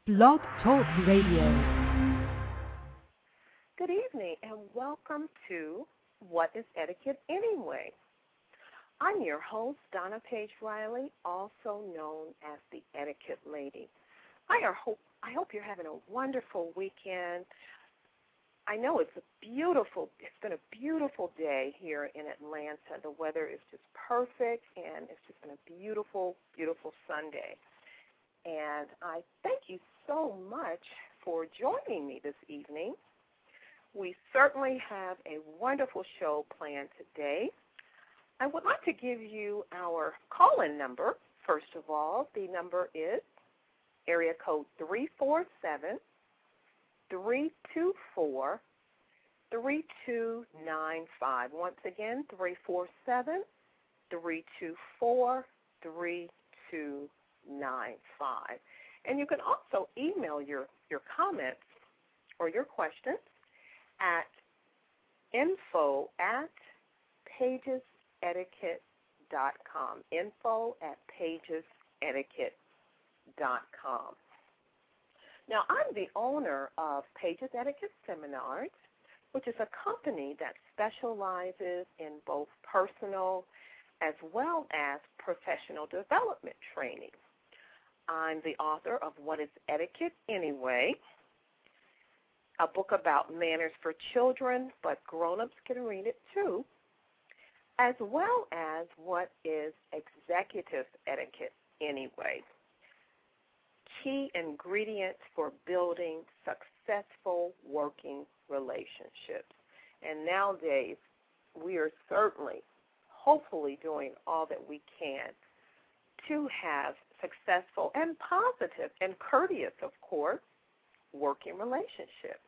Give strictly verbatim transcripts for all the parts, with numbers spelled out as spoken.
Blog Talk Radio. Good evening and welcome to What is Etiquette Anyway? I'm your host, Donna Paige Riley, also known as the Etiquette Lady. I hope, I hope you're having a wonderful weekend. I know it's a beautiful, it's been a beautiful day here in Atlanta. The weather is just perfect and it's just been a beautiful, beautiful Sunday. And I thank you so much for joining me this evening. We certainly have a wonderful show planned today. I would like to give you our call-in number, first of all. The number is area code three four seven, three two four, three two nine five. Once again, three four seven, three two four, three two nine five. And you can also email your, your comments or your questions at info at pages etiquette dot com. Info at pages etiquette dot com. Now, I'm the owner of Pages Etiquette Seminars, which is a company that specializes in both personal as well as professional development training. I'm the author of What is Etiquette Anyway?, a book about manners for children, but grown-ups can read it too, as well as What is Executive Etiquette Anyway? Key ingredients for building successful working relationships. And nowadays, we are certainly, hopefully, doing all that we can to have successful and positive and courteous, of course, working relationships.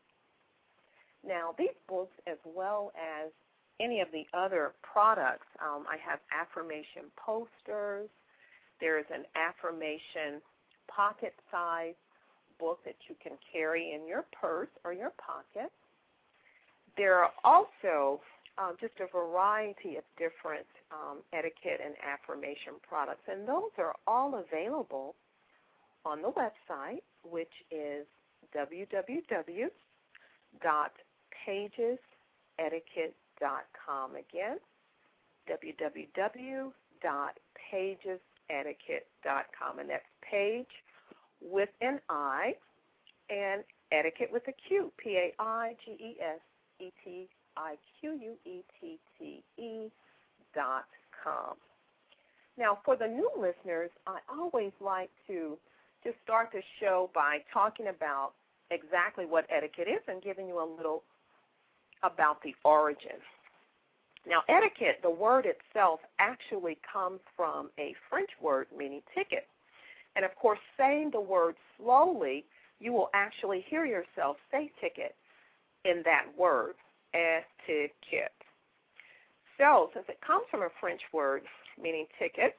Now, these books, as well as any of the other products, um, I have affirmation posters. There is an affirmation pocket-sized book that you can carry in your purse or your pocket. There are also um, just a variety of different um, etiquette and affirmation products, and those are all available on the website, which is w w w dot pages etiquette dot com. Again, w w w dot pages etiquette dot com, and that's page with an I and etiquette with a Q, P A I G E S E T I Q U E T T E dot com. Now, for the new listeners, I always like to just start the show by talking about exactly what etiquette is and giving you a little about the origin. Now, etiquette, the word itself, actually comes from a French word meaning ticket. And, of course, saying the word slowly, you will actually hear yourself say ticket in that word, etiquette. So, since it comes from a French word meaning ticket,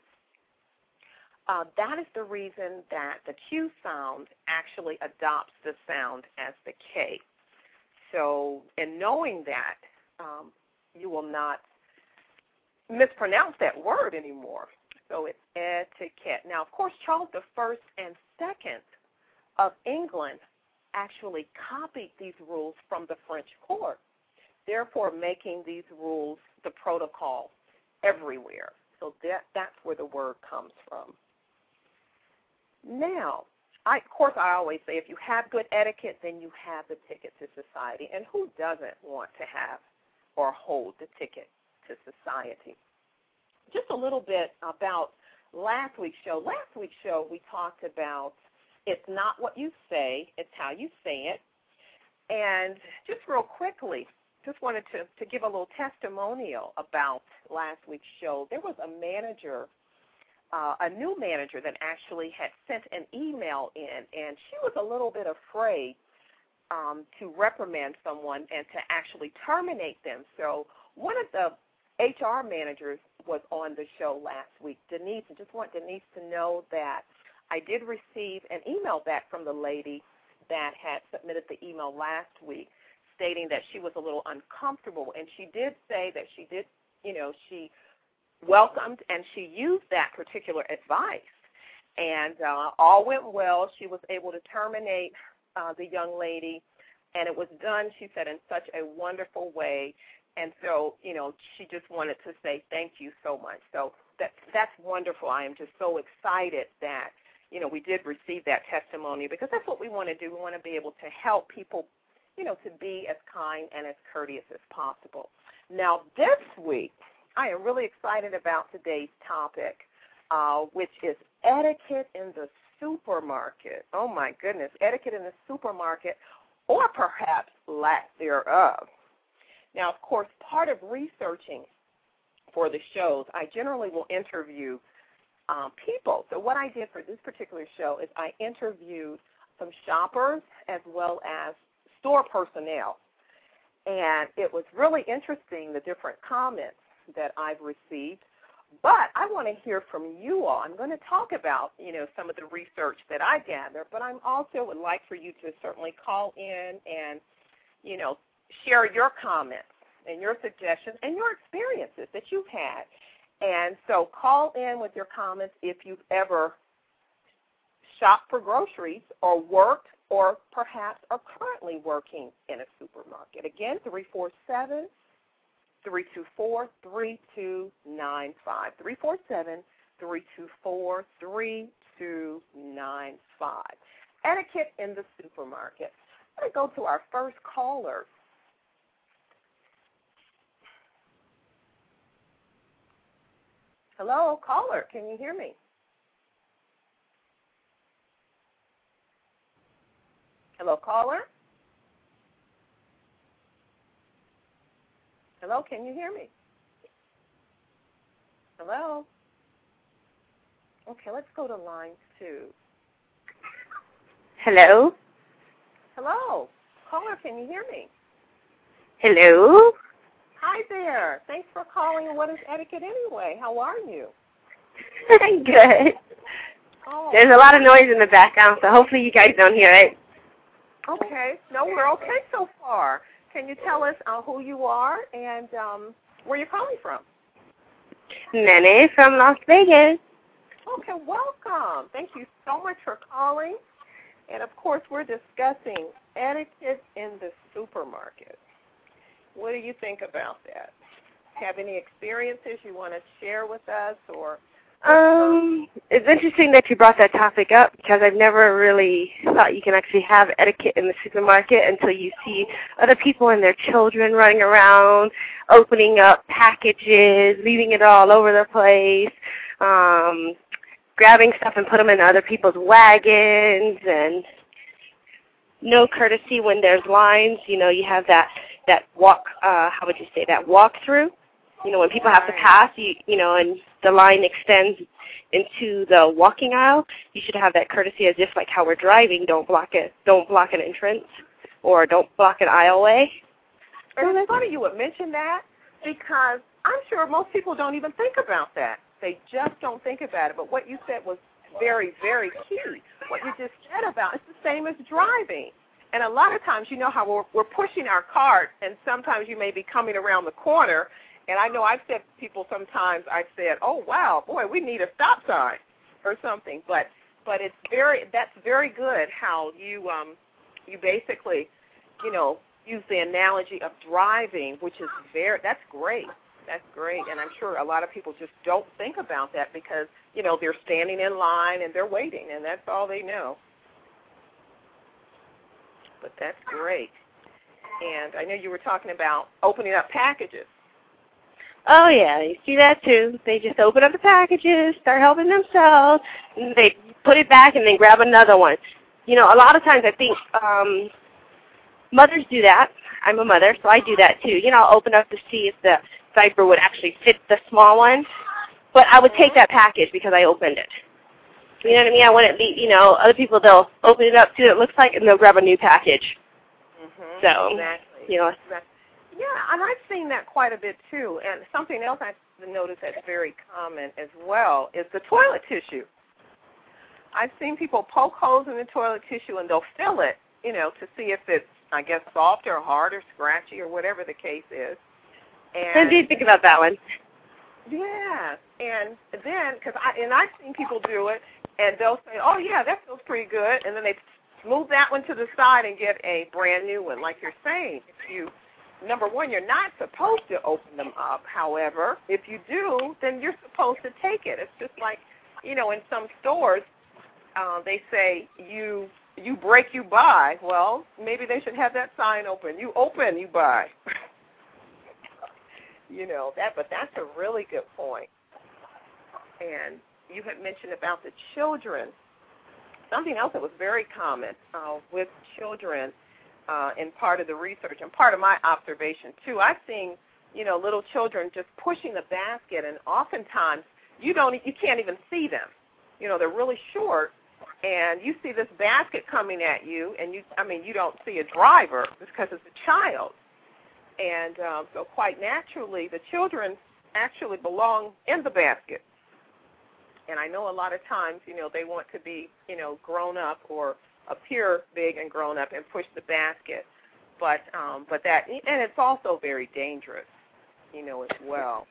uh, that is the reason that the Q sound actually adopts the sound as the K. So, in knowing that, um, you will not mispronounce that word anymore. So it's etiquette. Now, of course, Charles the First and Second of England actually copied these rules from the French court, therefore making these rules the protocol everywhere. So that, that's where the word comes from. Now, I, of course, I always say if you have good etiquette, then you have the ticket to society. And who doesn't want to have or hold the ticket to society? Just a little bit about last week's show. Last week's show, we talked about it's not what you say, it's how you say it. And just real quickly, just wanted to, to give a little testimonial about last week's show. There was a manager, uh, a new manager that actually had sent an email in, and she was a little bit afraid um, to reprimand someone and to actually terminate them. So one of the H R managers was on the show last week, Denise. I just want Denise to know that I did receive an email back from the lady that had submitted the email last week stating that she was a little uncomfortable, and she did say that she did, you know, she welcomed and she used that particular advice. And uh, all went well. She was able to terminate uh, the young lady, and it was done, she said, in such a wonderful way. And so, you know, she just wanted to say thank you so much. So that, that's wonderful. I am just so excited that, you know, we did receive that testimony, because that's what we want to do. We want to be able to help people, you know, to be as kind and as courteous as possible. Now, this week, I am really excited about today's topic, uh, which is etiquette in the supermarket. Oh, my goodness, etiquette in the supermarket, or perhaps lack thereof. Now, of course, part of researching for the shows, I generally will interview um, people. So what I did for this particular show is I interviewed some shoppers as well as store personnel. And it was really interesting, the different comments that I've received. But I want to hear from you all. I'm going to talk about, you know, some of the research that I gathered, but I also would like for you to certainly call in and, you know, share your comments and your suggestions and your experiences that you've had. And so call in with your comments if you've ever shopped for groceries or worked or perhaps are currently working in a supermarket. Again, three four seven, three two four, three two nine five. three four seven, three two four, three two nine five. Etiquette in the supermarket. Let's go to our first caller. Hello, caller. Can you hear me? Hello, caller. Hello, can you hear me? Hello? Okay, let's go to line two. Hello? Hello. Caller, can you hear me? Hello? Hi there. Thanks for calling What is Etiquette Anyway? How are you? Good. Oh. There's a lot of noise in the background, so hopefully you guys don't hear it. Okay. No, we're okay so far. Can you tell us uh, who you are and um, where you're calling from? Nene from Las Vegas. Okay, welcome. Thank you so much for calling. And, of course, we're discussing etiquette in the supermarket. What do you think about that? Have any experiences you want to share with us? Or Um, it's interesting that you brought that topic up, because I've never really thought you can actually have etiquette in the supermarket until you see other people and their children running around, opening up packages, leaving it all over the place, um, grabbing stuff and put them in other people's wagons, and no courtesy when there's lines. You know, you have that, that walk, uh, how would you say, that walk through. You know, when people have to pass, you, you know, and the line extends into the walking aisle, you should have that courtesy as if like how we're driving, don't block it, don't block an entrance or don't block an aisleway. And it's funny you would mention that, because I'm sure most people don't even think about that. They just don't think about it. But what you said was very, very key. What you just said about it's the same as driving. And a lot of times, you know how we're, we're pushing our cart, and sometimes you may be coming around the corner. And I know I've said to people sometimes, I've said, oh, wow, boy, we need a stop sign or something. But but it's very, that's very good how you um you basically, you know, use the analogy of driving, which is very, that's great. That's great. And I'm sure a lot of people just don't think about that because, you know, they're standing in line and they're waiting, and that's all they know. But that's great. And I know you were talking about opening up packages. Oh, yeah, you see that too. They just open up the packages, start helping themselves, and they put it back and then grab another one. You know, a lot of times I think um, mothers do that. I'm a mother, so I do that too. You know, I'll open up to see if the diaper would actually fit the small one. But I would take that package because I opened it. You know what I mean? I wouldn't be, you know, other people, they'll open it up, see what it looks like, and they'll grab a new package. Mm-hmm. So, exactly. you know. Exactly. Yeah, and I've seen that quite a bit too. And something else I've noticed that's very common as well is the toilet tissue. I've seen people poke holes in the toilet tissue and they'll fill it, you know, to see if it's, I guess, soft or hard or scratchy or whatever the case is. And I did think about that one. yeah, and then, because I, and I've seen people do it, and they'll say, oh, yeah, that feels pretty good, and then they move that one to the side and get a brand new one. Like you're saying, if you, number one, you're not supposed to open them up. However, if you do, then you're supposed to take it. It's just like, you know, in some stores, uh, they say you you break, you buy. Well, maybe they should have that sign open. You open, you buy. You know, that, but that's a really good point. And you had mentioned about the children. Something else that was very common uh, with children uh, in part of the research and part of my observation, too. I've seen, you know, little children just pushing the basket, and oftentimes you don't, you can't even see them. You know, they're really short, and you see this basket coming at you, and you, I mean, you don't see a driver because it's a child. And um, so quite naturally, the children actually belong in the basket. And I know a lot of times, you know, they want to be, you know, grown up or appear big and grown up and push the basket. But um, but that, and it's also very dangerous, you know, as well.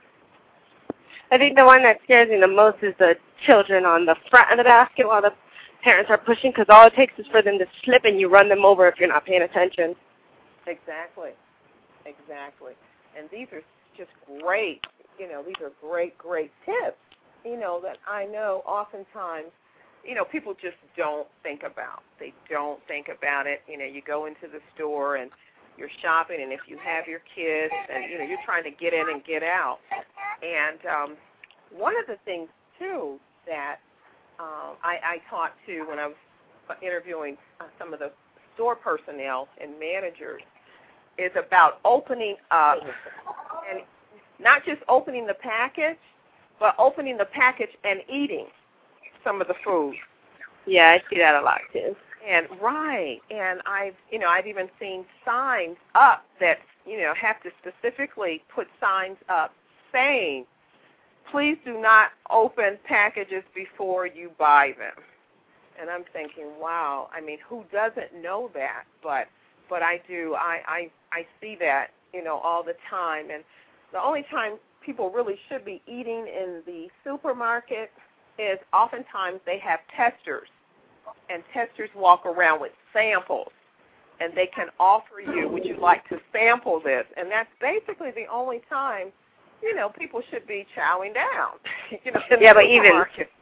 I think the one that scares me the most is the children on the front of the basket while the parents are pushing, because all it takes is for them to slip and you run them over if you're not paying attention. Exactly. Exactly. And these are just great, you know, these are great, great tips, you know, that I know oftentimes, you know, people just don't think about. They don't think about it. You know, you go into the store and you're shopping, and if you have your kids and, you know, you're trying to get in and get out. And um, one of the things, too, that um, I, I talked to when I was interviewing uh, some of the store personnel and managers is about opening up, and not just opening the package, but opening the package and eating some of the food. Yeah, I see that a lot, too. And right, and I've, you know, I've even seen signs up that, you know, have to specifically put signs up saying, please do not open packages before you buy them. And I'm thinking, wow, I mean, who doesn't know that? But but I do, I, I, I see that, you know, all the time. And the only time people really should be eating in the supermarket is oftentimes they have testers. And testers walk around with samples, and they can offer you, would you like to sample this? And that's basically the only time, you know, people should be chowing down. you know, yeah, but even,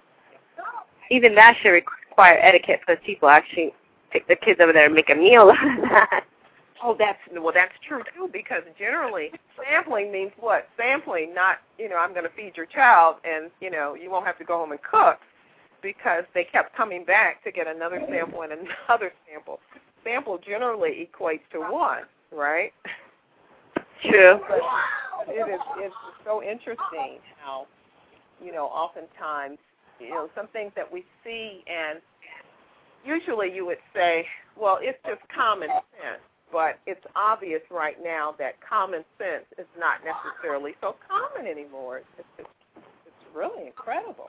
even that should require etiquette because people actually take their kids over there and make a meal out of that. Oh, that's, well, that's true, too, because generally sampling means what? Sampling, not, you know, I'm going to feed your child, and, you know, you won't have to go home and cook. Because they kept coming back to get another sample and another sample. Sample generally equates to one, right? True. But it is, it's so interesting how, you know, oftentimes, you know, some things that we see, and usually you would say, well, it's just common sense. But it's obvious right now that common sense is not necessarily so common anymore. It's, it's, it's really incredible.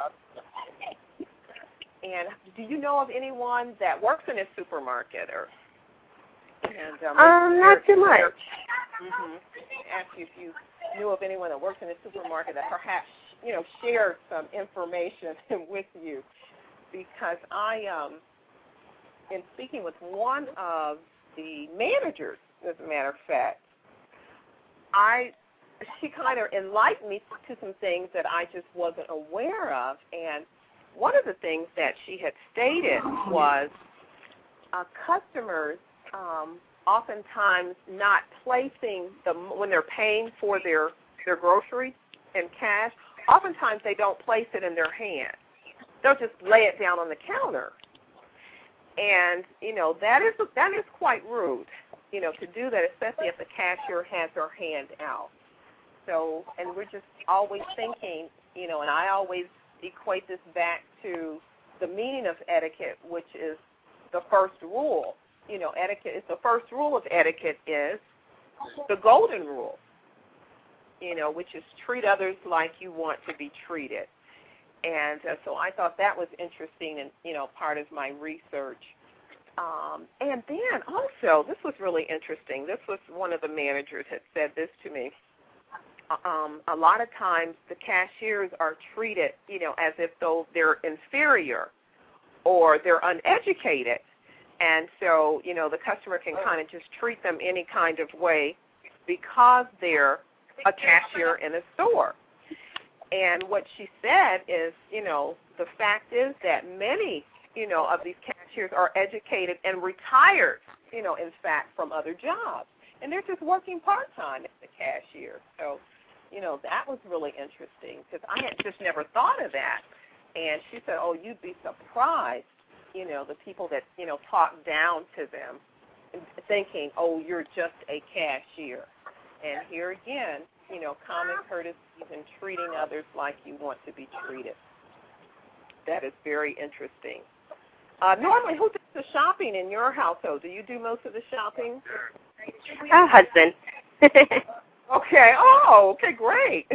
And do you know of anyone that works in a supermarket, or? And, um, um, not too much. Mm-hmm. Ask you if you knew of anyone that works in a supermarket that perhaps, you know, shared some information with you, because I, um, in speaking with one of the managers, as a matter of fact, I, she kind of enlightened me to some things that I just wasn't aware of, and one of the things that she had stated was uh, customers um, oftentimes not placing the, when they're paying for their, their groceries in cash, oftentimes they don't place it in their hand. They'll just lay it down on the counter. And, you know, that is, that is quite rude, you know, to do that, especially if the cashier has her hand out. So, and we're just always thinking, you know, and I always equate this back to the meaning of etiquette, which is the first rule. You know, etiquette is the first rule of etiquette is the golden rule, you know, which is treat others like you want to be treated. And uh, so I thought that was interesting and, you know, part of my research. Um, and then also, this was really interesting. This was one of the managers had said this to me. um, a lot of times the cashiers are treated, you know, as if though they're inferior or they're uneducated. And so, you know, the customer can kind of just treat them any kind of way because they're a cashier in a store. And what she said is, you know, the fact is that many, you know, of these cashiers are educated and retired, you know, in fact, from other jobs. And they're just working part-time as a cashier. So, you know, that was really interesting because I had just never thought of that. And she said, oh, you'd be surprised, you know, the people that, you know, talk down to them thinking, oh, you're just a cashier. And here again, you know, common courtesies and treating others like you want to be treated. That is very interesting. Uh, normally, who does the shopping in your household? Do you do most of the shopping? Oh, husband. Okay. Oh, okay, great.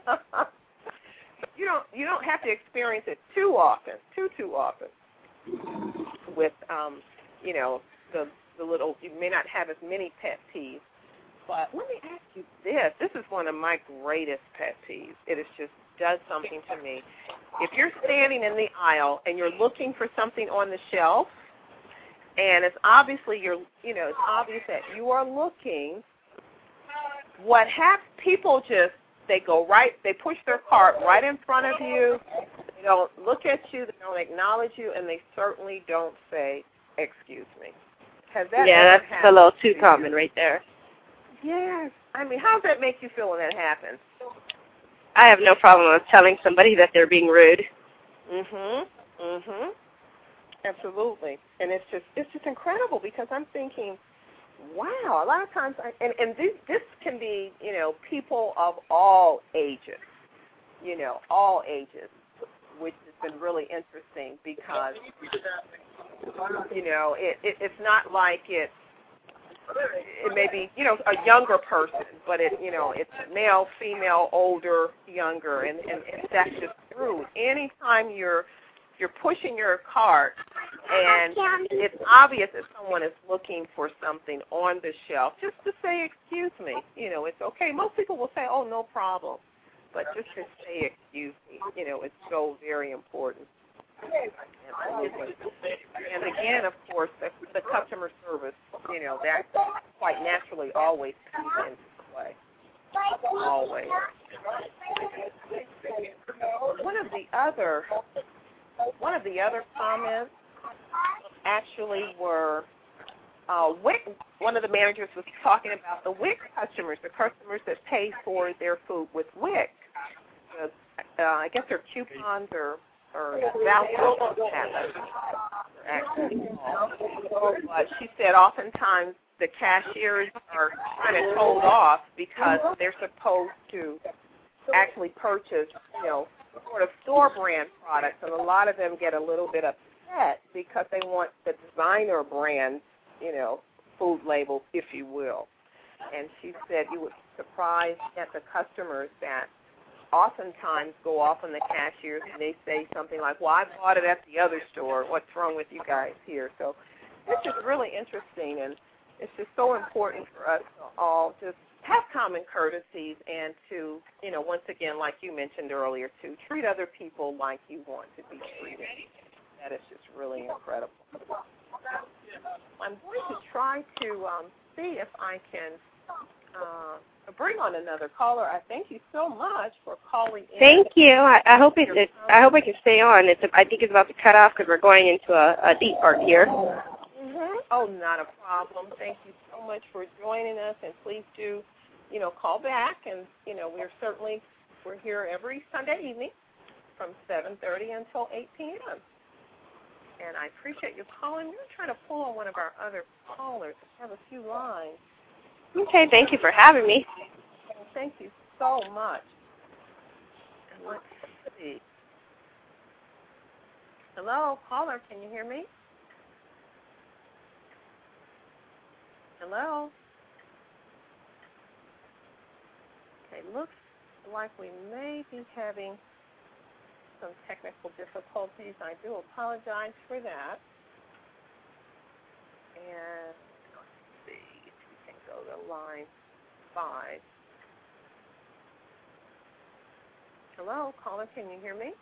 you don't you don't have to experience it too often, too too often. With um, you know, the the little, you may not have as many pet peeves. But let me ask you this. This is one of my greatest pet peeves. It is just does something to me. If you're standing in the aisle and you're looking for something on the shelf, and it's obviously you're, you know, it's obvious that you are looking, what happens? People just they go right, they push their cart right in front of you. They don't look at you. They don't acknowledge you, and they certainly don't say, "Excuse me." Has that yeah, ever that's happened? a little too common right there. Yes. I mean, how does that make you feel when that happens? I have no problem with telling somebody that they're being rude. Mhm. Mhm. Absolutely. And it's just it's just incredible because I'm thinking, wow, a lot of times, I, and and this this can be, you know, people of all ages, you know, all ages, which has been really interesting because, you know, it, it it's not like it's. It may be, you know, a younger person, but it, you know, it's male, female, older, younger, and, and, and that's just rude. Anytime you're you're pushing your cart and it's obvious that someone is looking for something on the shelf, just to say, excuse me, you know, it's okay. Most people will say, oh, no problem, but just to say excuse me, you know, it's so very important. And again, of course, the, the customer service, you know, that quite naturally always comes into play. Always. One of the other, one of the other comments actually were, uh, WIC, one of the managers was talking about the WIC customers, the customers that pay for their food with WIC. Uh, I guess their coupons or or vouchers actually. But she said oftentimes the cashiers are kind of told off because they're supposed to actually purchase, you know, sort of store brand products, and a lot of them get a little bit upset because they want the designer brand, you know, food label, if you will. And she said you would be surprised at the customers that oftentimes go off on the cashiers and they say something like, well, I bought it at the other store. What's wrong with you guys here? So it's just really interesting, and it's just so important for us to all just have common courtesies and to, you know, once again, like you mentioned earlier, to treat other people like you want to be treated. That is just really incredible. I'm going to try to um, see if I can uh, bring on another caller. I thank you so much for calling in. Thank you. I, I hope it, it. I hope I can stay on. It's. A, I think it's about to cut off because we're going into a, a deep part here. Mm-hmm. Oh, not a problem. Thank you so much for joining us, and please do, you know, call back. And you know, we're certainly we're here every Sunday evening from seven thirty until eight p.m. And I appreciate you calling. We're going to try to pull on one of our other callers. I have a few lines. Okay, thank you for having me. Thank you so much. And let's see. Hello, caller, can you hear me? Hello? Okay, looks like we may be having some technical difficulties. I do apologize for that. And let's see if we can go to line five. Hello, caller, can you hear me?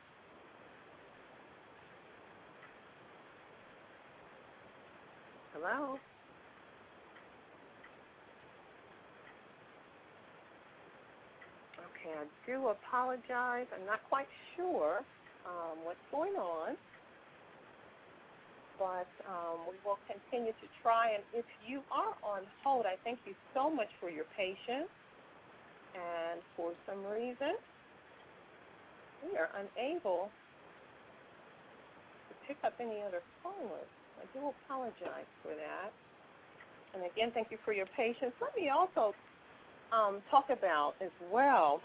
Hello? Okay, I do apologize. I'm not quite sure um, what's going on, but um, we will continue to try. And if you are on hold, I thank you so much for your patience. And for some reason, we are unable to pick up any other callers. I do apologize for that. And again, thank you for your patience. Let me also um, talk about as well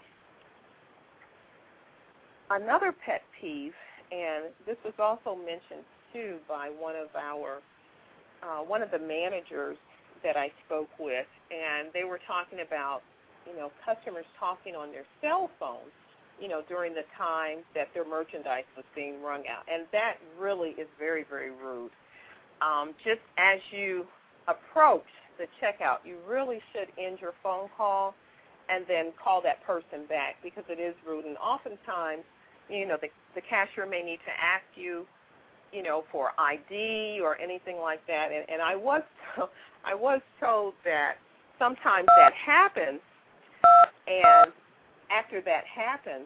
another pet peeve, and this was also mentioned too by one of our uh, one of the managers that I spoke with, and they were talking about, you know, customers talking on their cell phones, you know, during the time that their merchandise was being rung out, and that really is very, very rude. Um, just as you approach the checkout, you really should end your phone call and then call that person back, because it is rude. And oftentimes, you know, the, the cashier may need to ask you, you know, for I D or anything like that. And, and I was I was told that sometimes that happens, and after that happens,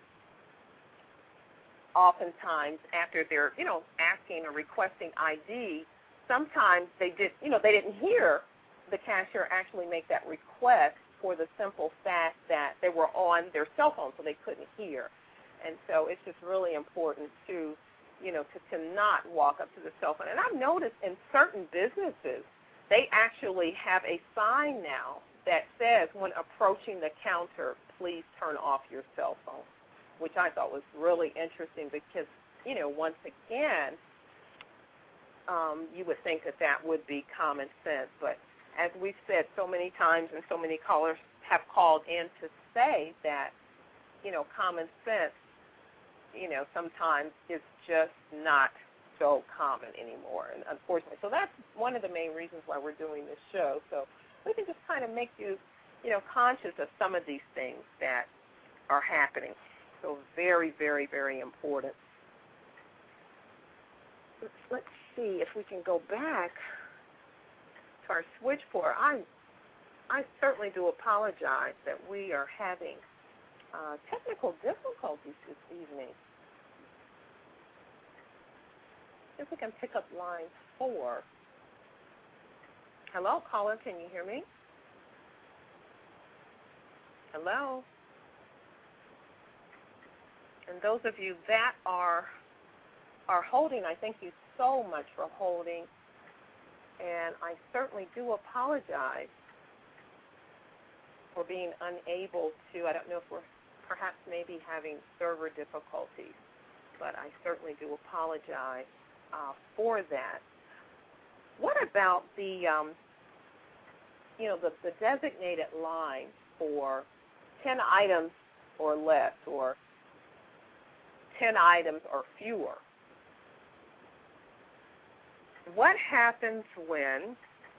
oftentimes after they're, you know, asking or requesting I D, sometimes they did, you know, they didn't hear the cashier actually make that request for the simple fact that they were on their cell phone, so they couldn't hear. And so it's just really important to, you know, to, to not walk up to the cell phone. And I've noticed in certain businesses, they actually have a sign now that says, when approaching the counter, please turn off your cell phone, which I thought was really interesting because, you know, once again, um, you would think that that would be common sense. But as we've said so many times, and so many callers have called in to say that, you know, common sense, you know, sometimes is just not so common anymore, and unfortunately. So that's one of the main reasons why we're doing this show. So we can just kind of make you, you know, conscious of some of these things that are happening. So very, very, very important. Let's see if we can go back to our switchboard. I, I certainly do apologize that we are having uh, technical difficulties this evening. If we can pick up line four. Hello, caller, can you hear me? Hello? And those of you that are are holding, I thank you so much for holding. And I certainly do apologize for being unable to. I don't know if we're perhaps maybe having server difficulties, but I certainly do apologize uh, for that. What about the, um, you know, the, the designated line for ten items or less, or ten items or fewer? What happens when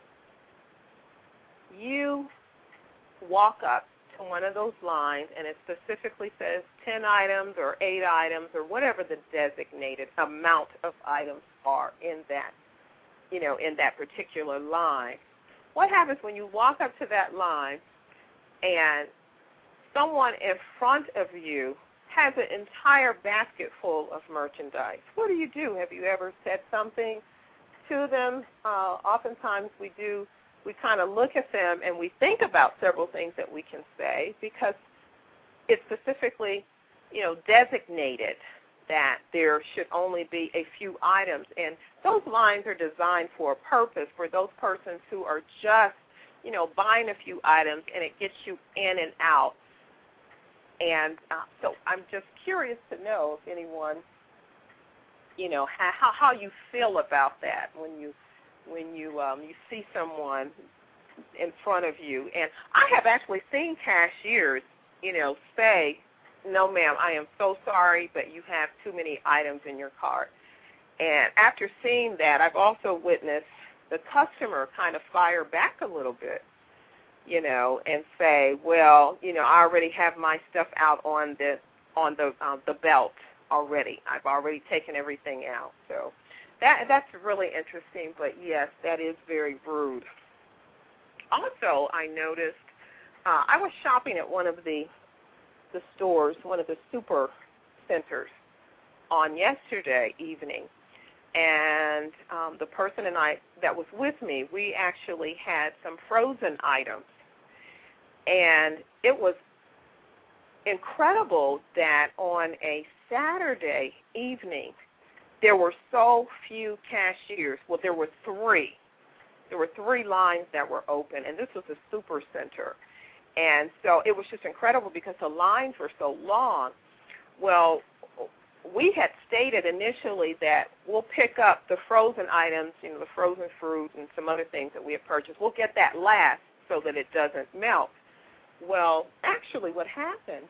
you walk up to one of those lines and it specifically says ten items or eight items or whatever the designated amount of items are in that, you know, in that particular line? What happens when you walk up to that line and someone in front of you has an entire basket full of merchandise? What do you do? Have you ever said something to them? Uh, oftentimes we do, we kind of look at them and we think about several things that we can say because it's specifically, you know, designated that there should only be a few items. And those lines are designed for a purpose, for those persons who are just, you know, buying a few items and it gets you in and out. And uh, so I'm just curious to know if anyone, you know, how how you feel about that when you when you um, you see someone in front of you. And I have actually seen cashiers, you know, say, "No, ma'am, I am so sorry, but you have too many items in your cart." And after seeing that, I've also witnessed the customer kind of fire back a little bit, you know, and say, "Well, you know, I already have my stuff out on the on the uh, the belt already. I've already taken everything out. So that that's really interesting. But yes, that is very rude. Also, I noticed uh, I was shopping at one of the the stores, one of the super centers, on yesterday evening, and um, the person and I that was with me, we actually had some frozen items, and it was incredible that on a Saturday evening there were so few cashiers. Well, there were three. There were three lines that were open, and this was a super center. And so it was just incredible because the lines were so long. Well, we had stated initially that we'll pick up the frozen items, you know, the frozen fruit and some other things that we had purchased. We'll get that last so that it doesn't melt. Well, actually what happened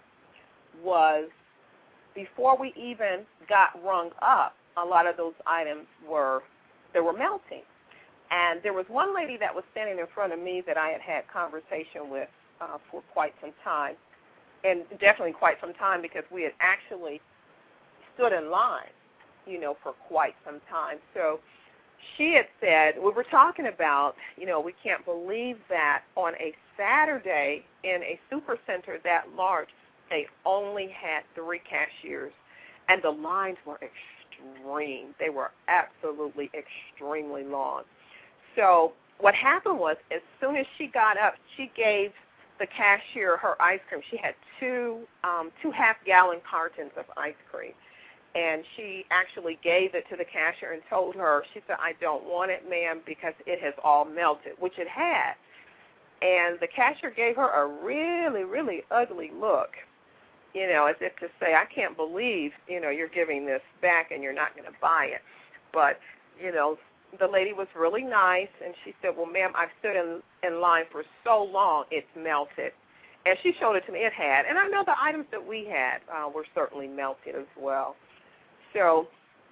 was before we even got rung up, a lot of those items were, they were melting. And there was one lady that was standing in front of me that I had had conversation with uh, for quite some time, and definitely quite some time because we had actually stood in line, you know, for quite some time. So she had said, we were talking about, you know, we can't believe that on a Saturday in a super center that large, they only had three cashiers, and the lines were extreme. They were absolutely extremely long. So what happened was as soon as she got up, she gave the cashier her ice cream. She had two um, two half-gallon cartons of ice cream, and she actually gave it to the cashier and told her, she said, I don't want it, ma'am, because it has all melted, which it had. And the cashier gave her a really, really ugly look, you know, as if to say, I can't believe, you know, you're giving this back and you're not going to buy it. But, you know, the lady was really nice, and she said, well, ma'am, I've stood in, in line for so long, it's melted. And she showed it to me. It had. And I know the items that we had uh, were certainly melted as well. So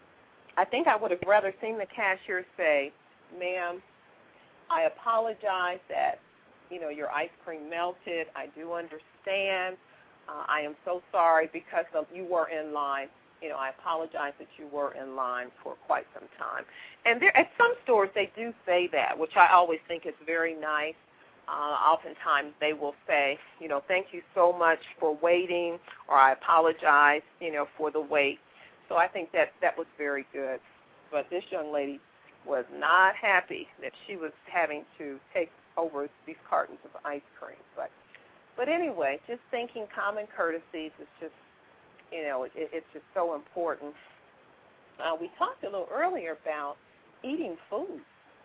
I think I would have rather seen the cashier say, ma'am, I apologize that, you know, your ice cream melted. I do understand. Uh, I am so sorry because of, you were in line. You know, I apologize that you were in line for quite some time. And there, at some stores, they do say that, which I always think is very nice. Uh, oftentimes, they will say, you know, thank you so much for waiting, or I apologize, you know, for the wait. So I think that that was very good. But this young lady was not happy that she was having to take over these cartons of ice cream. But, but anyway, just thinking common courtesies is just, you know, it, it's just so important. Uh, we talked a little earlier about eating food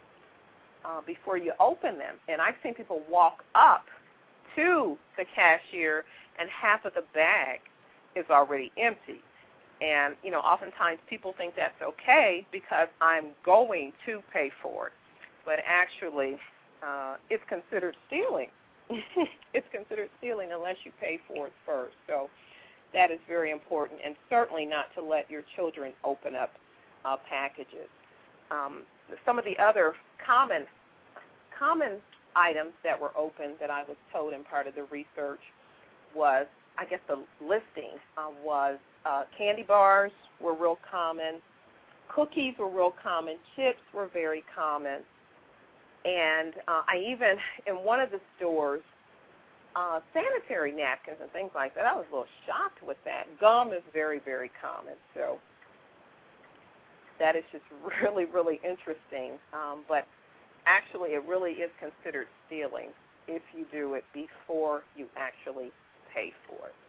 uh, before you open them. And I've seen people walk up to the cashier and half of the bag is already empty. And, you know, oftentimes people think that's okay because I'm going to pay for it. But actually, uh, it's considered stealing. It's considered stealing unless you pay for it first. So that is very important, and certainly not to let your children open up uh, packages. Um, some of the other common common items that were open that I was told in part of the research was, I guess the listing uh, was uh, candy bars were real common, cookies were real common, chips were very common, and uh, I even, in one of the stores, Uh, sanitary napkins and things like that. I was a little shocked with that. Gum is very, very common. So that is just really, really interesting. Um, but actually, it really is considered stealing if you do it before you actually pay for it.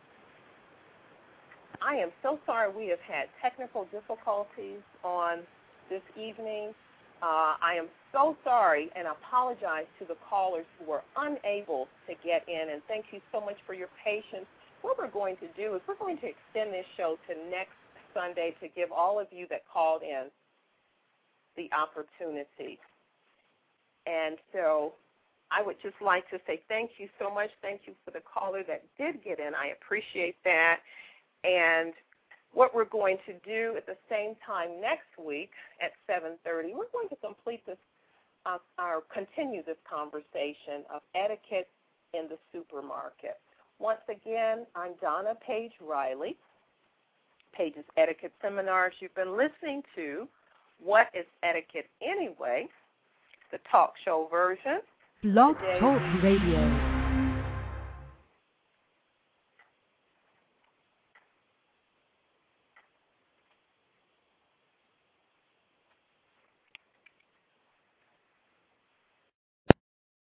I am so sorry we have had technical difficulties on this evening. Uh, I am so sorry and apologize to the callers who were unable to get in, and thank you so much for your patience. What we're going to do is we're going to extend this show to next Sunday to give all of you that called in the opportunity. And so I would just like to say thank you so much. Thank you for the caller that did get in. I appreciate that. And what we're going to do at the same time next week at seven thirty, we're going to complete this, uh, or continue this conversation of etiquette in the supermarket. Once again, I'm Donna Page Riley. Page's Etiquette Seminars. You've been listening to What is Etiquette Anyway, the talk show version. Blog Talk Radio.